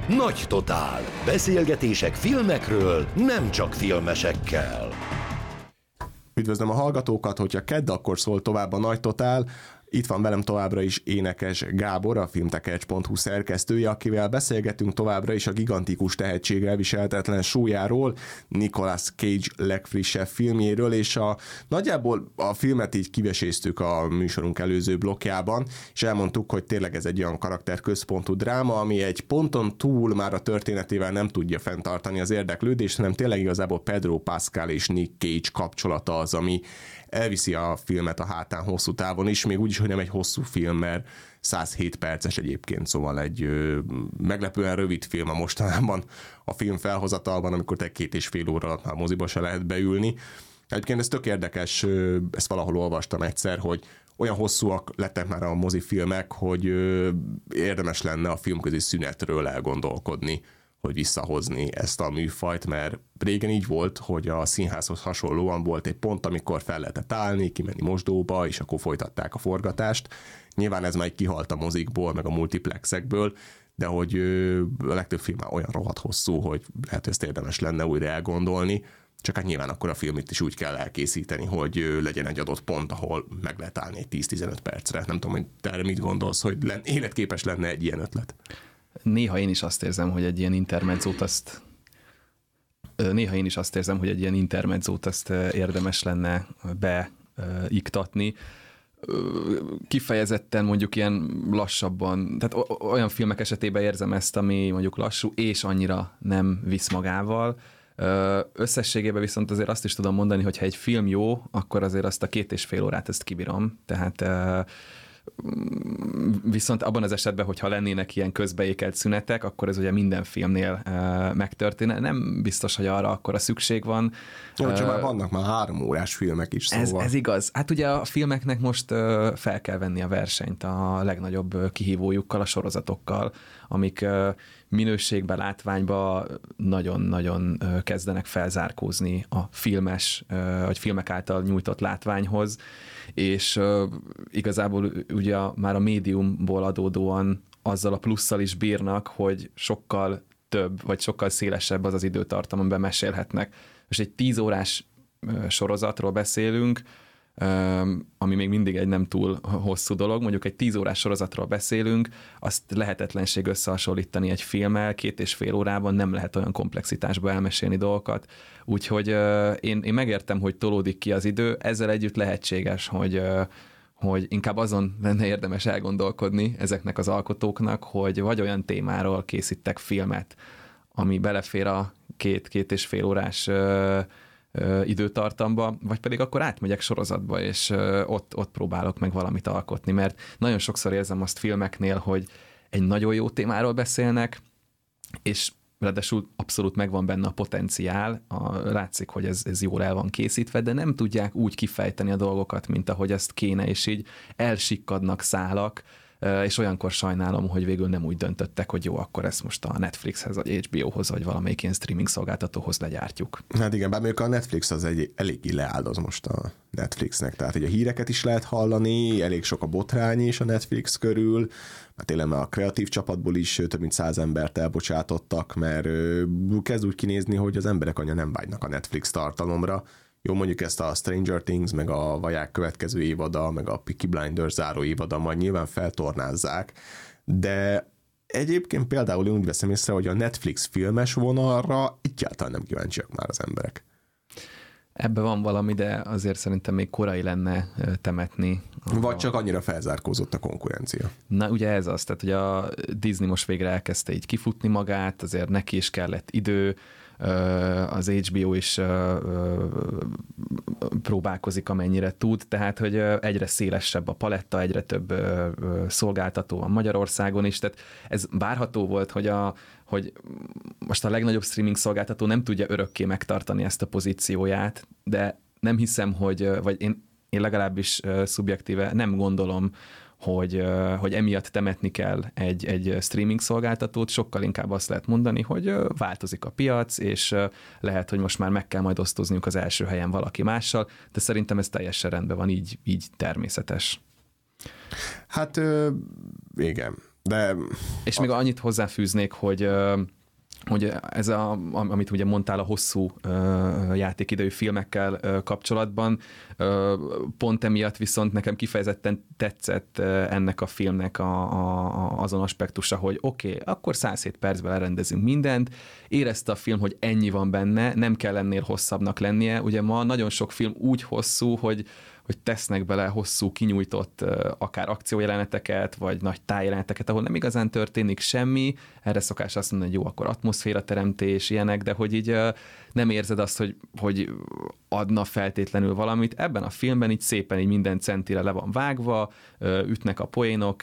Nagy Totál. Beszélgetések filmekről, nem csak filmesekkel. Üdvözlöm a hallgatókat, hogyha kedd, akkor szól tovább a Nagy Totál. Itt van velem továbbra is Énekes Gábor, a filmtekercs.hu szerkesztője, akivel beszélgetünk továbbra is a gigantikus tehetség elviselhetetlen súlyáról, Nicolas Cage legfrissebb filmjéről, és nagyjából a filmet így kiveséztük a műsorunk előző blokkjában, és elmondtuk, hogy tényleg ez egy olyan karakterközpontú dráma, ami egy ponton túl már a történetével nem tudja fenntartani az érdeklődést, hanem tényleg igazából Pedro Pascal és Nick Cage kapcsolata az, ami elviszi a filmet a hátán hosszú távon is, még úgy is, hogy nem egy hosszú film, mert 107 perces egyébként, szóval egy meglepően rövid film a mostanában a film felhozatalban, amikor te 2,5 óra alatt már moziba se lehet beülni. Egyébként ez tök érdekes, ezt valahol olvastam egyszer, hogy olyan hosszúak lettek már a mozifilmek, hogy érdemes lenne a filmközi szünetről elgondolkodni, hogy visszahozni ezt a műfajt, mert régen így volt, hogy a színházhoz hasonlóan volt egy pont, amikor fel lehetett állni, kimenni mosdóba, és akkor folytatták a forgatást. Nyilván ez már kihalt a mozikból, meg a multiplexekből, de hogy a legtöbb film már olyan rohadt hosszú, hogy lehet, hogy ezt érdemes lenne újra elgondolni, csak hát nyilván akkor a filmet is úgy kell elkészíteni, hogy legyen egy adott pont, ahol meg lehet állni egy 10-15 percre. Nem tudom, hogy te erre mit gondolsz, hogy életképes lenne egy ilyen ötlet? Néha én is azt érzem, hogy egy ilyen intermedzót azt érdemes lenne beiktatni. Kifejezetten mondjuk ilyen lassabban, tehát olyan filmek esetében érzem ezt, ami mondjuk lassú, és annyira nem visz magával. Összességében viszont azért azt is tudom mondani, hogy ha egy film jó, akkor azért azt a 2,5 órát ezt kibírom. Tehát viszont abban az esetben, hogyha lennének ilyen közbeékelt szünetek, akkor ez ugye minden filmnél megtörténne. Nem biztos, hogy arra akkora szükség van. Jó, csak már vannak már 3 órás filmek is, szóval. Ez igaz. Hát ugye a filmeknek most fel kell venni a versenyt a legnagyobb kihívójukkal, a sorozatokkal, amik minőségben, látványban nagyon-nagyon kezdenek felzárkózni a filmes, vagy filmek által nyújtott látványhoz, és igazából ugye már a médiumból adódóan azzal a plusszal is bírnak, hogy sokkal több, vagy sokkal szélesebb az az időtartam, amiben mesélhetnek. Most egy 10 órás sorozatról beszélünk, ami még mindig egy nem túl hosszú dolog, mondjuk egy 10 órás sorozatról beszélünk, azt lehetetlenség összehasonlítani egy filmmel, 2,5 órában nem lehet olyan komplexitásba elmesélni dolgokat, úgyhogy én megértem, hogy tolódik ki az idő, ezzel együtt lehetséges, hogy inkább azon lenne érdemes elgondolkodni ezeknek az alkotóknak, hogy vagy olyan témáról készítek filmet, ami belefér a 2,5 órás időtartamba, vagy pedig akkor átmegyek sorozatba, és ott próbálok meg valamit alkotni, mert nagyon sokszor érzem azt filmeknél, hogy egy nagyon jó témáról beszélnek, és ráadásul abszolút megvan benne a potenciál, látszik, hogy ez jól el van készítve, de nem tudják úgy kifejteni a dolgokat, mint ahogy ezt kéne, és így elsikkadnak szálak, és olyankor sajnálom, hogy végül nem úgy döntöttek, hogy jó, akkor ezt most a Netflixhez, vagy HBO-hoz, vagy valamelyik ilyen streaming szolgáltatóhoz legyártjuk. Hát igen, bár mondjuk a Netflix az eléggé leáldoz most a Netflixnek, tehát hogy a híreket is lehet hallani, elég sok a botrány is a Netflix körül, mert tényleg a kreatív csapatból is több mint 100 embert elbocsátottak, mert kezd úgy kinézni, hogy az emberek anya nem vágynak a Netflix tartalomra. Jó, mondjuk ezt a Stranger Things, meg a Vaják következő évada, meg a Peaky Blinders záró évada majd nyilván feltornázzák, de egyébként például én úgy veszem észre, hogy a Netflix filmes vonalra egyáltalán nem kíváncsiak már az emberek. Ebben van valami, de azért szerintem még korai lenne temetni. Vagy csak annyira felzárkózott a konkurencia. Na ugye ez az, tehát hogy a Disney most végre elkezdte így kifutni magát, azért neki is kellett idő, az HBO is próbálkozik, amennyire tud, tehát hogy egyre szélesebb a paletta, egyre több szolgáltató van Magyarországon is, tehát ez várható volt, hogy most a legnagyobb streaming szolgáltató nem tudja örökké megtartani ezt a pozícióját, de nem hiszem, vagy én legalábbis szubjektíve nem gondolom, hogy emiatt temetni kell egy streaming szolgáltatót, sokkal inkább azt lehet mondani, hogy változik a piac, és lehet, hogy most már meg kell majd osztozniuk az első helyen valaki mással, de szerintem ez teljesen rendben van, így természetes. Hát igen. De és még annyit hozzáfűznék, hogy ez amit ugye mondtál a hosszú játékidejű filmekkel kapcsolatban, pont emiatt viszont nekem kifejezetten tetszett ennek a filmnek azon aspektusa, hogy oké, akkor 107 percben lerendezünk mindent, érezte a film, hogy ennyi van benne, nem kell ennél hosszabbnak lennie. Ugye ma nagyon sok film úgy hosszú, hogy tesznek bele hosszú, kinyújtott akár akciójeleneteket, vagy nagy tájjeleneteket, ahol nem igazán történik semmi. Erre szokás azt mondani, hogy jó, akkor atmoszférateremtés, ilyenek, de hogy így nem érzed azt, hogy adna feltétlenül valamit. Ebben a filmben így szépen így minden centire le van vágva, ütnek a poénok,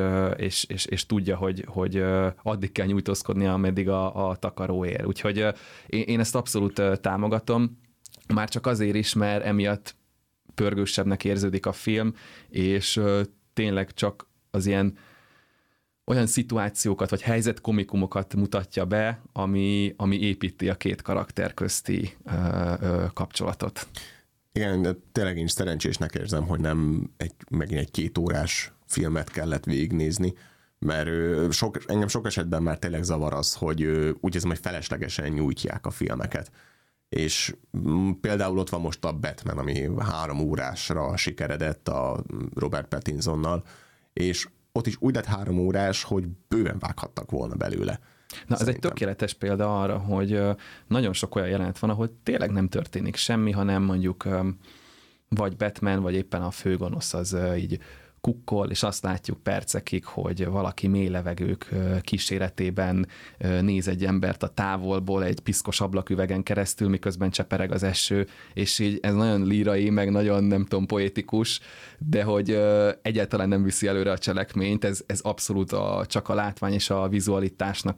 és tudja, hogy addig kell nyújtózkodnia, ameddig a takaró ér. Úgyhogy én ezt abszolút támogatom, már csak azért is, mert emiatt pörgősebbnek érződik a film, és tényleg csak az ilyen olyan szituációkat, vagy helyzetkomikumokat mutatja be, ami építi a két karakter közti kapcsolatot. Igen, de tényleg én szerencsésnek érzem, hogy nem megint egy 2 órás filmet kellett végignézni, mert engem sok esetben már tényleg zavar az, hogy úgy érzem, hogy feleslegesen nyújtják a filmeket. És például ott van most a Batman, ami 3 órásra sikeredett a Robert Pattinsonnal, és ott is úgy lett 3 órás, hogy bőven vághattak volna belőle. Na, ez egy tökéletes példa arra, hogy nagyon sok olyan jelenet van, ahol tényleg nem történik semmi, hanem mondjuk vagy Batman, vagy éppen a főgonosz az így kukkol, és azt látjuk percekig, hogy valaki mély levegők kíséretében néz egy embert a távolból egy piszkos ablaküvegen keresztül, miközben csepereg az eső, és így ez nagyon lírai, meg nagyon nem tudom, poétikus, de hogy egyáltalán nem viszi előre a cselekményt, ez abszolút csak a látvány és a vizualitásnak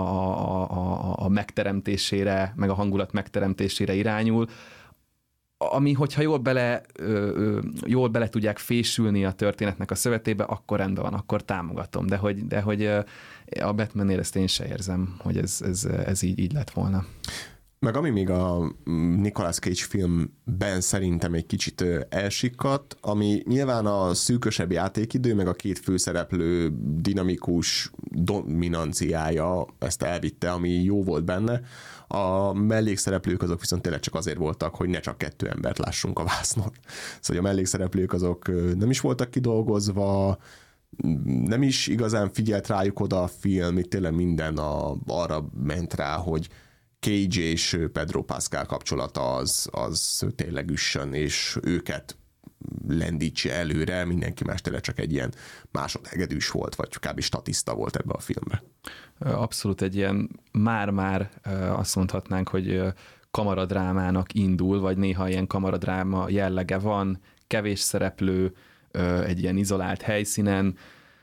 a megteremtésére, meg a hangulat megteremtésére irányul, ami, hogyha jól bele tudják fésülni a történetnek a szövetébe, akkor rendben van, akkor támogatom. De hogy a Batmannél ezt én se érzem, hogy ez így lett volna. Meg ami még a Nicolas Cage filmben szerintem egy kicsit elsikadt, ami nyilván a szűkösebb játékidő, meg a 2 főszereplő dinamikus dominanciája ezt elvitte, ami jó volt benne. A mellékszereplők azok viszont tényleg csak azért voltak, hogy ne csak 2 embert lássunk a vásznon. Szóval a mellékszereplők azok nem is voltak kidolgozva, nem is igazán figyelt rájuk oda a film, itt tényleg minden arra ment rá, hogy Cage és Pedro Pascal kapcsolata az tényleg üssön, és őket lendítse előre, mindenki más tényleg csak egy ilyen másodhegedűs volt, vagy kb. Statiszta volt ebbe a filmbe. Abszolút egy ilyen már azt mondhatnánk, hogy kamaradrámának indul, vagy néha ilyen kamaradráma jellege van, kevés szereplő, egy ilyen izolált helyszínen,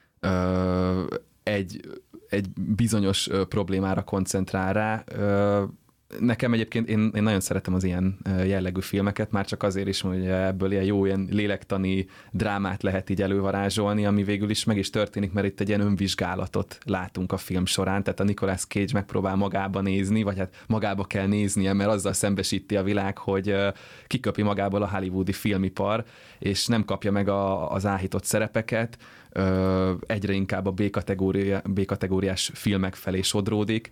egy bizonyos problémára koncentrál rá. Nekem egyébként én nagyon szeretem az ilyen jellegű filmeket, már csak azért is, hogy ebből ilyen lélektani drámát lehet így elővarázsolni, ami végül is meg is történik, mert itt egy ilyen önvizsgálatot látunk a film során, tehát a Nicolas Cage megpróbál magába nézni, vagy hát magába kell néznie, mert azzal szembesíti a világ, hogy kiköpi magából a hollywoodi filmipar, és nem kapja meg az áhított szerepeket, egyre inkább a B-kategóriás filmek felé sodródik,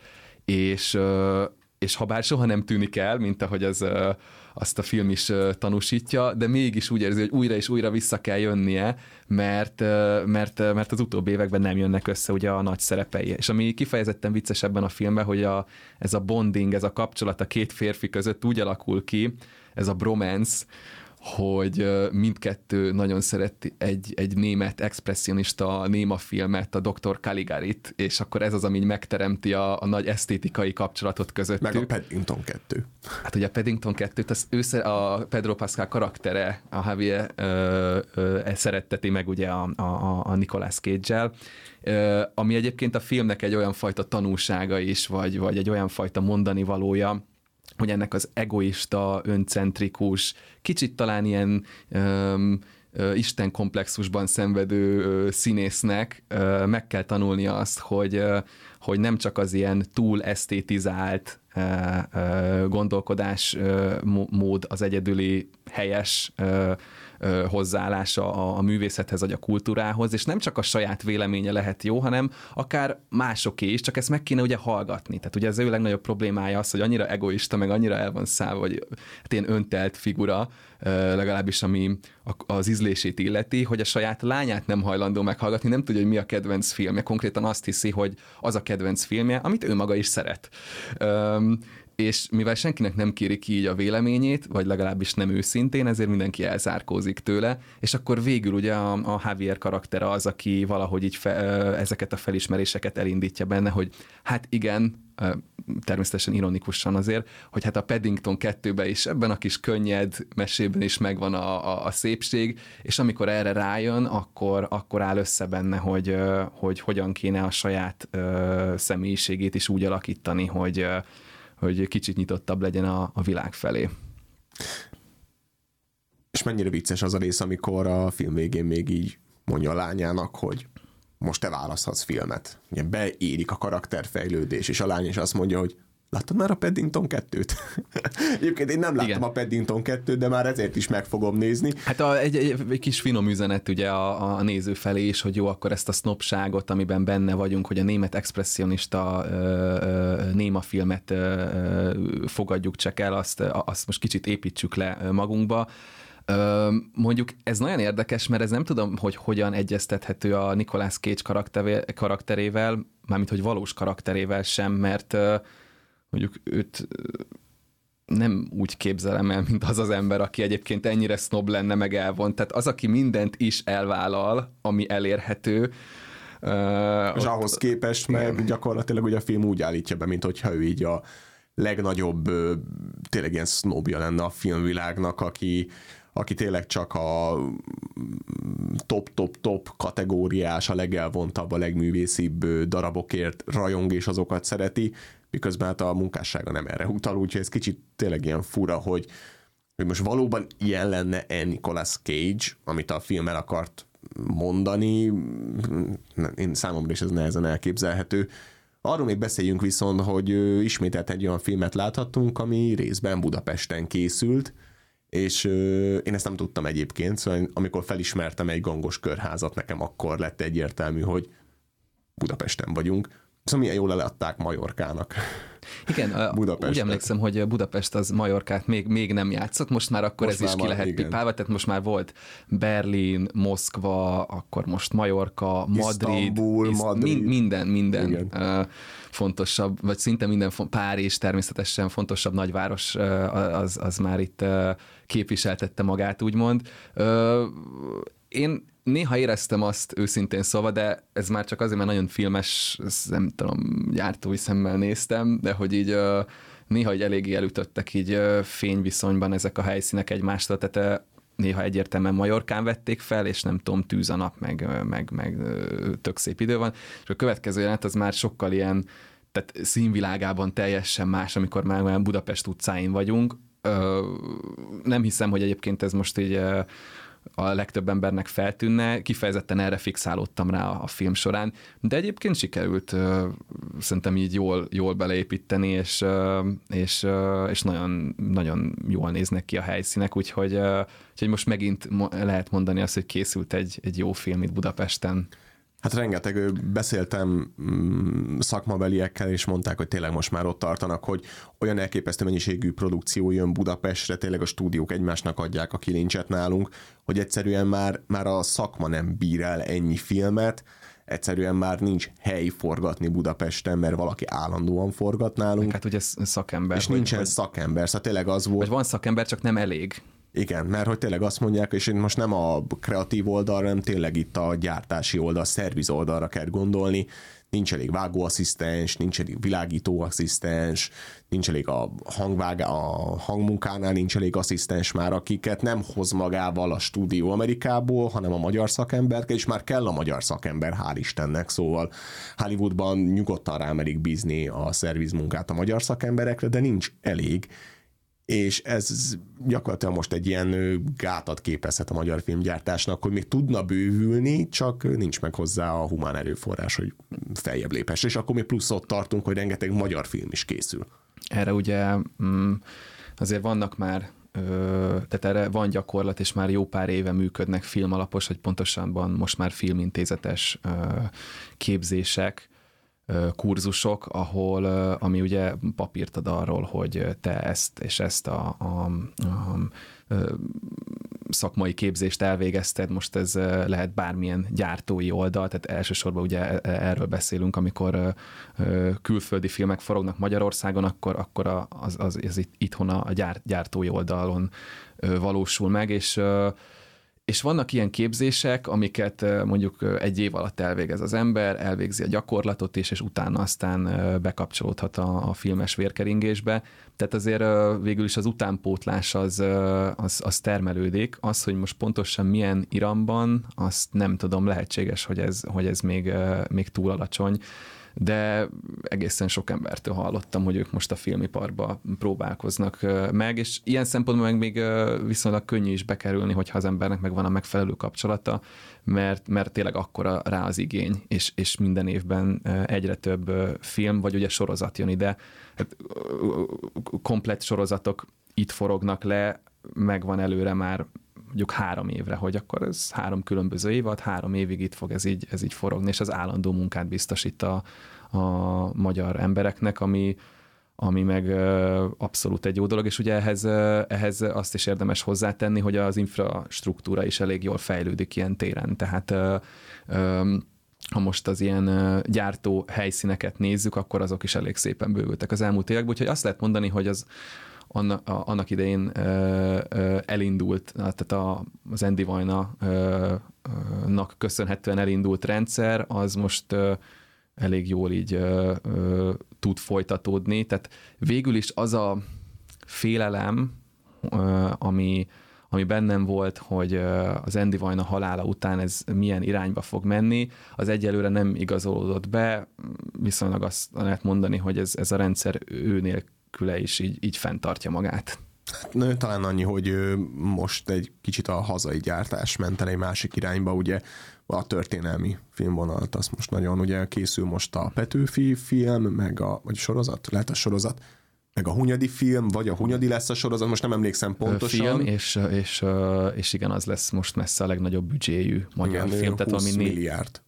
és ha bár soha nem tűnik el, mint ahogy azt a film is tanúsítja, de mégis úgy érzi, hogy újra és újra vissza kell jönnie, mert az utóbbi években nem jönnek össze ugye a nagy szerepei. És ami kifejezetten vicces ebben a filmben, hogy ez a bonding, ez a kapcsolat a 2 férfi között úgy alakul ki, ez a bromance, hogy mindkettő nagyon szereti egy német expresszionista némafilmet, a Dr. Caligarit, és akkor ez az, ami megteremti a nagy esztétikai kapcsolatot közöttük. Meg a Paddington 2. Hát ugye a Paddington 2-t, a Pedro Pascal karaktere, a Javier szeretteti meg ugye a Nicolas Cage-el, ami egyébként a filmnek egy olyan fajta tanulsága is, vagy egy olyan fajta mondani valója, hogy ennek az egoista, öncentrikus, kicsit talán ilyen istenkomplexusban szenvedő színésznek meg kell tanulnia azt, hogy nem csak az ilyen túl esztétizált gondolkodásmód az egyedüli helyes hozzáállása a művészethez vagy a kultúrához, és nem csak a saját véleménye lehet jó, hanem akár másoké is, csak ezt meg kéne ugye hallgatni. Tehát ugye az ő legnagyobb problémája az, hogy annyira egoista, meg annyira el van szállva, vagy hát ilyen öntelt figura, legalábbis ami az ízlését illeti, hogy a saját lányát nem hajlandó meghallgatni, nem tudja, hogy mi a kedvenc filmje. Konkrétan azt hiszi, hogy az a kedvenc filmje, amit ő maga is szeret. És mivel senkinek nem kéri ki így a véleményét, vagy legalábbis nem őszintén, ezért mindenki elzárkózik tőle, és akkor végül ugye a Javier karaktere az, aki valahogy így ezeket a felismeréseket elindítja benne, hogy hát igen, természetesen ironikusan azért, hogy hát a Paddington 2-ben is, ebben a kis könnyed mesében is megvan a szépség, és amikor erre rájön, akkor áll össze benne, hogy hogyan kéne a saját személyiségét is úgy alakítani, hogy kicsit nyitottabb legyen a világ felé. És mennyire vicces az a rész, amikor a film végén még így mondja a lányának, hogy most te választhatsz filmet. Ugye beérik a karakterfejlődés, és a lány is azt mondja, hogy láttad már a Paddington 2-t? Egyébként én nem láttam igen. A Paddington 2-t, de már ezért is meg fogom nézni. Hát egy kis finom üzenet ugye a néző felé is, hogy jó, akkor ezt a sznobságot, amiben benne vagyunk, hogy a német expresszionista néma filmet fogadjuk csak el, azt most kicsit építsük le magunkba. Mondjuk ez nagyon érdekes, mert ez nem tudom, hogy hogyan egyeztethető a Nicolas Cage karakterével, mármint hogy valós karakterével sem, mert mondjuk őt nem úgy képzelem el, mint az az ember, aki egyébként ennyire sznob lenne, meg elvont. Tehát az, aki mindent is elvállal, ami elérhető. És ahhoz képest meg gyakorlatilag ugye a film úgy állítja be, mint hogyha ő így a legnagyobb tényleg ilyen sznobja lenne a filmvilágnak, aki tényleg csak a top kategóriás, a legelvontabb, a legművészibb darabokért rajong és azokat szereti, miközben hát a munkássága nem erre utal, úgyhogy ez kicsit tényleg ilyen fura, hogy most valóban ilyen lenne Nicolas Cage, amit a film el akart mondani, én számomra is ez nehezen elképzelhető. Arról még beszéljünk viszont, hogy ismételt egy olyan filmet láthattunk, ami részben Budapesten készült, és én ezt nem tudtam egyébként, szóval amikor felismertem egy gangos körházat, nekem akkor lett egyértelmű, hogy Budapesten vagyunk. Szóval milyen jól leadták Majorkának. Igen, úgy emlékszem, hogy Budapest az Majorkát még nem játszott, most már akkor most ez is ki lehet pipálva, tehát most már volt Berlin, Moszkva, akkor most Majorka, Madrid, Isztambul, Madrid. Minden fontosabb, vagy szinte minden, Párizs természetesen fontosabb nagyváros, az már itt képviseltette magát, úgymond. Én néha éreztem azt őszintén szólva, de ez már csak azért, mert nagyon filmes, nem tudom, gyártói szemmel néztem, de hogy így néha így eléggé elütöttek így fényviszonyban ezek a helyszínek egymástól, tehát néha egyértelműen Majorkán vették fel, és nem tudom, tűz a nap, meg tök szép idő van, és a következő jelenet az már sokkal ilyen, tehát színvilágában teljesen más, amikor már Budapest utcáin vagyunk. Nem hiszem, hogy egyébként ez most így a legtöbb embernek feltűnne, kifejezetten erre fixálódtam rá a film során, de egyébként sikerült szerintem így jól beleépíteni, és nagyon, nagyon jól néznek ki a helyszínek, úgyhogy most megint lehet mondani azt, hogy készült egy jó film itt Budapesten. Hát rengeteg, beszéltem szakmabeliekkel, és mondták, hogy tényleg most már ott tartanak, hogy olyan elképesztő mennyiségű produkció jön Budapestre, tényleg a stúdiók egymásnak adják a kilincset nálunk, hogy egyszerűen már a szakma nem bír el ennyi filmet, egyszerűen már nincs hely forgatni Budapesten, mert valaki állandóan forgat nálunk. Hát ugye szakember. És nincsen szakember, szóval tényleg az volt. Vagy van szakember, csak nem elég. Igen, mert hogy tényleg azt mondják, és én most nem a kreatív oldalra, hanem tényleg itt a gyártási oldal, a szerviz oldalra kell gondolni. Nincs elég vágóasszisztens, nincs elég világítóasszisztens, nincs elég a hangmunkánál, nincs elég asszisztens már, akiket nem hoz magával a stúdió Amerikából, hanem a magyar szakember, és már kell a magyar szakember, hál' Istennek, szóval Hollywoodban nyugodtan rámerik bízni a szervizmunkát a magyar szakemberekre, de nincs elég. És ez gyakorlatilag most egy ilyen gátat képezhet a magyar filmgyártásnak, hogy még tudna bővülni, csak nincs meg hozzá a humán erőforrás, hogy feljebb léphesse. És akkor még plusz ott tartunk, hogy rengeteg magyar film is készül. Erre ugye azért vannak már tehát erre van gyakorlat, és már jó pár éve működnek filmalapos, hogy pontosabban most már filmintézetes képzések, kurzusok, ami ugye papírt ad arról, hogy te ezt és ezt a szakmai képzést elvégezted, most ez lehet bármilyen gyártói oldal, tehát elsősorban ugye erről beszélünk, amikor külföldi filmek forognak Magyarországon, akkor az itthon a gyártói oldalon valósul meg, és vannak ilyen képzések, amiket mondjuk egy év alatt elvégez az ember, elvégzi a gyakorlatot is, és utána aztán bekapcsolódhat a filmes vérkeringésbe. Tehát azért végül is az utánpótlás az termelődik. Az, hogy most pontosan milyen iramban, azt nem tudom, lehetséges, hogy ez még túl alacsony. De egészen sok embertől hallottam, hogy ők most a filmiparba próbálkoznak meg, és ilyen szempontból meg még viszonylag könnyű is bekerülni, hogyha az embernek megvan a megfelelő kapcsolata, mert tényleg akkora rá az igény, és minden évben egyre több film, vagy ugye sorozat jön ide. Hát, komplett sorozatok itt forognak le, megvan előre már mondjuk 3 évre, hogy akkor ez 3 különböző évad, 3 évig itt fog ez így forogni, és az állandó munkát biztosít a magyar embereknek, ami meg abszolút egy jó dolog, és ugye ehhez azt is érdemes hozzátenni, hogy az infrastruktúra is elég jól fejlődik ilyen téren, tehát ha most az ilyen gyártó helyszíneket nézzük, akkor azok is elég szépen bővültek az elmúlt években, úgyhogy azt lehet mondani, hogy annak idején elindult, tehát az Andy Vajna-nak köszönhetően elindult rendszer, az most elég jól így tud folytatódni. Tehát végül is az a félelem, ami bennem volt, hogy az Andy Vajna halála után ez milyen irányba fog menni, az egyelőre nem igazolódott be, viszonylag azt lehet mondani, hogy ez a rendszer ő nélküle is így fenntartja magát. Hát, talán annyi, hogy most egy kicsit a hazai gyártás ment el egy másik irányba, ugye a történelmi filmvonalat, az most nagyon, ugye készül most a Petőfi film, vagy sorozat, lehet a sorozat, meg a Hunyadi film, vagy a Hunyadi lesz a sorozat, most nem emlékszem pontosan. Film, és igen, az lesz most messze a legnagyobb büdzséjű magyar igen, film. Tehát 20 milliárd.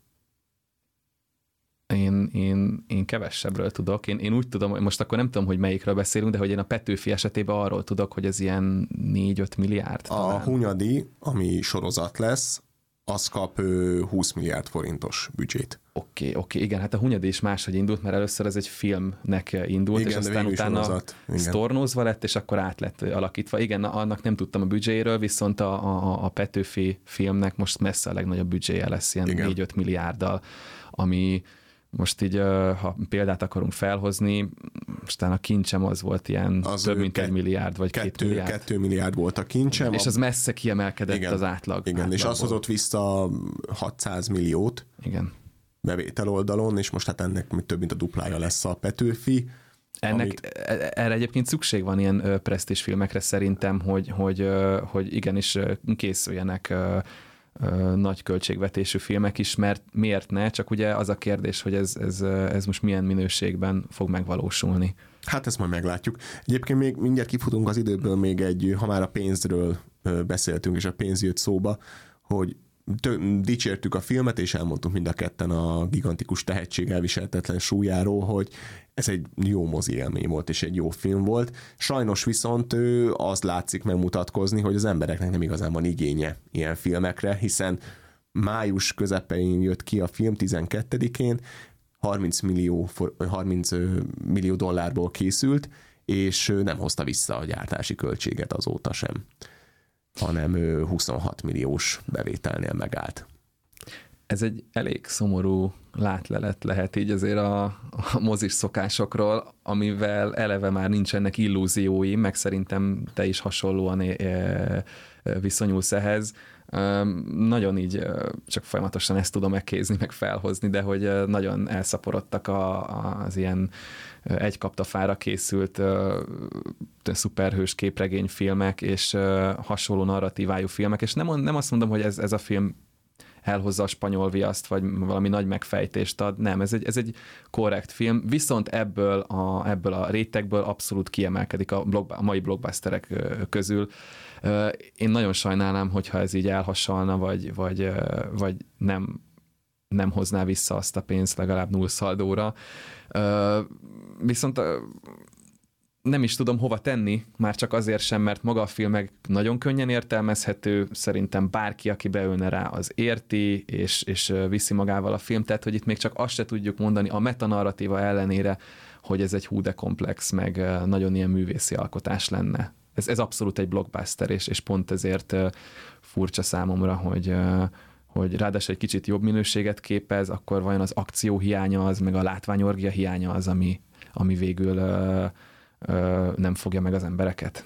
Én kevesebbről tudok. Én úgy tudom, most akkor nem tudom, hogy melyikről beszélünk, de hogy én a Petőfi esetében arról tudok, hogy ez ilyen 4-5 milliárd. A Hunyadi, ami sorozat lesz, az kap 20 milliárd forintos büdzsét. Oké, igen, hát a Hunyadi is máshogy indult, mert először ez egy filmnek indult, igen, és aztán utána sztornózva lett, és akkor át lett alakítva. Igen, annak nem tudtam a büdzséről, viszont a Petőfi filmnek most messze a legnagyobb büdzséje lesz, ilyen 4-5 milliárddal, ami most így, ha példát akarunk felhozni, aztán a kincsem az volt ilyen az több mint 1 milliárd, vagy 2 milliárd. 2 milliárd volt a kincsem. És az messze kiemelkedett igen, az átlag. Igen, átlagból. És az hozott vissza 600 milliót igen. bevétel oldalon, és most hát ennek több mint a duplája lesz a Petőfi. Erre egyébként szükség van ilyen presztízs filmekre szerintem, hogy igenis készüljenek nagy költségvetésű filmek is, mert miért ne? Csak ugye az a kérdés, hogy ez most milyen minőségben fog megvalósulni. Hát ezt majd meglátjuk. Egyébként még mindjárt kifutunk az időből, még ha már a pénzről beszéltünk, és a pénz jött szóba, hogy dicsértük a filmet, és elmondtunk mind a ketten a gigantikus tehetség elviselhetetlen súlyáról, hogy ez egy jó mozi élmény volt, és egy jó film volt. Sajnos viszont az látszik megmutatkozni, hogy az embereknek nem igazán van igénye ilyen filmekre, hiszen május közepén jött ki a film, 12-én, 30 millió dollárból készült, és nem hozta vissza a gyártási költséget azóta sem, hanem 26 milliós bevételnél megállt. Ez egy elég szomorú látlelet lehet így azért a mozis szokásokról, amivel eleve már nincsenek illúziói, meg szerintem te is hasonlóan viszonyulsz ehhez. Nagyon így csak folyamatosan ezt tudom megkézni, meg felhozni, de hogy nagyon elszaporodtak az ilyen egy kaptafára készült szuperhős képregényfilmek, és hasonló narratívájú filmek, és nem azt mondom, hogy ez a film elhozza a spanyol viaszt, vagy valami nagy megfejtést ad. Nem, ez egy korrekt film, viszont ebből a rétegből abszolút kiemelkedik a mai blockbusterek közül. Én nagyon sajnálom, hogyha ez így elhasalna, vagy nem hozná vissza azt a pénzt legalább nullszaldóra. Viszont nem is tudom hova tenni, már csak azért sem, mert maga a film meg nagyon könnyen értelmezhető, szerintem bárki, aki beülne rá, az érti, és viszi magával a film, tehát hogy itt még csak azt se tudjuk mondani a metanarratíva ellenére, hogy ez egy hú de komplex, meg nagyon ilyen művészi alkotás lenne. Ez abszolút egy blockbuster, és pont ezért furcsa számomra, hogy ráadásul egy kicsit jobb minőséget képez, akkor vajon az akció hiánya az, meg a látványorgia hiánya az, ami végül nem fogja meg az embereket?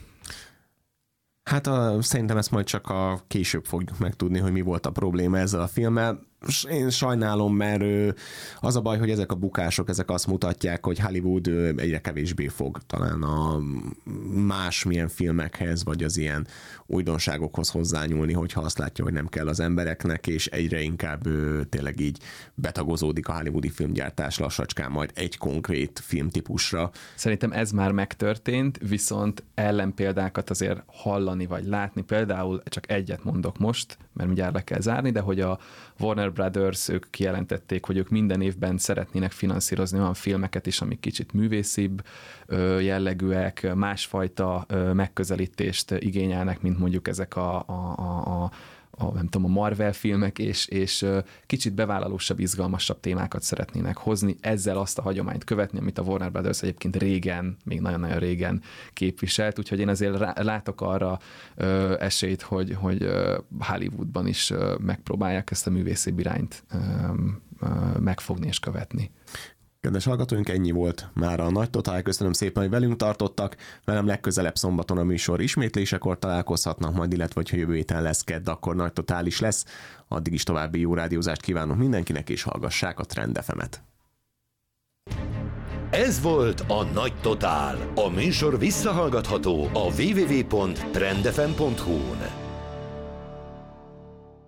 Hát szerintem ezt majd csak később fogjuk megtudni, hogy mi volt a probléma ezzel a filmmel. Én sajnálom, mert az a baj, hogy ezek a bukások, ezek azt mutatják, hogy Hollywood egyre kevésbé fog talán a másmilyen filmekhez, vagy az ilyen újdonságokhoz hozzányúlni, hogyha azt látja, hogy nem kell az embereknek, és egyre inkább tényleg így betagozódik a hollywoodi filmgyártás lassacskán majd egy konkrét filmtípusra. Szerintem ez már megtörtént, viszont ellenpéldákat azért hallani, vagy látni. Például csak egyet mondok most, mert mindjárt le kell zárni, de hogy a Warner Brothers, ők kijelentették, hogy ők minden évben szeretnének finanszírozni olyan filmeket is, amik kicsit művészibb jellegűek, másfajta megközelítést igényelnek, mint mondjuk ezek nem tudom, a Marvel filmek, és kicsit bevállalósabb, izgalmasabb témákat szeretnének hozni, ezzel azt a hagyományt követni, amit a Warner Brothers egyébként régen, még nagyon-nagyon régen képviselt, úgyhogy én azért látok arra esélyt, hogy Hollywoodban is megpróbálják ezt a művészibb irányt megfogni és követni. Kedves hallgatóink, ennyi volt már a Nagy Totál. Köszönöm szépen, hogy velünk tartottak. Velem legközelebb szombaton a műsor ismétlésekor találkozhatnak majd, illetve hogyha jövő héten lesz kedd, akkor Nagy Totál is lesz. Addig is további jó rádiózást kívánok mindenkinek, és hallgassák a Trend FM-et. Ez volt a Nagy Totál. A műsor visszahallgatható a www.trendfm.hu-n.